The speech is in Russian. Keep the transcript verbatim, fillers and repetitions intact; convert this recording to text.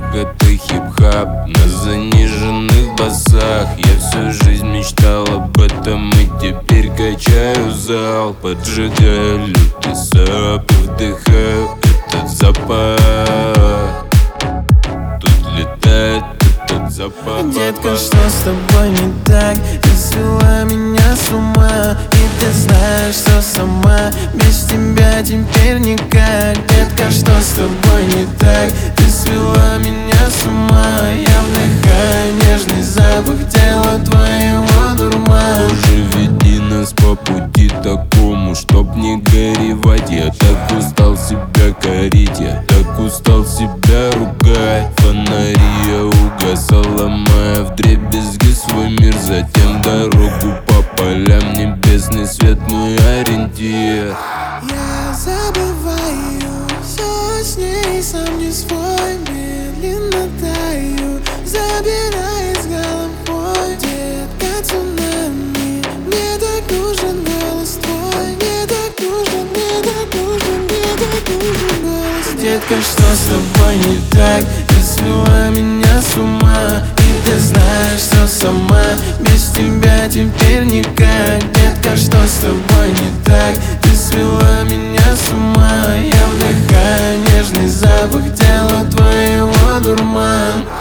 богатый хип-хап на заниженных басах. Я всю жизнь мечтал об этом и теперь качаю зал. Поджигаю лютый сап и вдыхаю этот запах. Тут летает этот запах. Детка, что с тобой не так? Ты свела меня с ума, и ты знаешь, что сама без тебя теперь никак. Детка, что с тобой не так? Ты свела меня с ума. Я вдыхаю нежный запах тела твоего дурмана. Боже, веди нас по пути такому, чтоб не горевать. Я так устал себя корить, я так устал себя ругать. Фонари я угасал, ломая вдребезги свой мир. Затем дорогу по полям, небесный свет мой ориентир. Я забываю все с ней, сам не свой, медленно таю, забираясь головой. Детка, цунами, мне так нужен голос твой. Мне так нужен, мне так нужен, мне так нужен голос. Детка, что с тобой не так? Ты свела меня с ума, и ты знаешь, что сама без тебя теперь никак. Детка, что с тобой не так? Ты свела меня с ума. Я вдыхаю нежный запах тела твоего дурмана.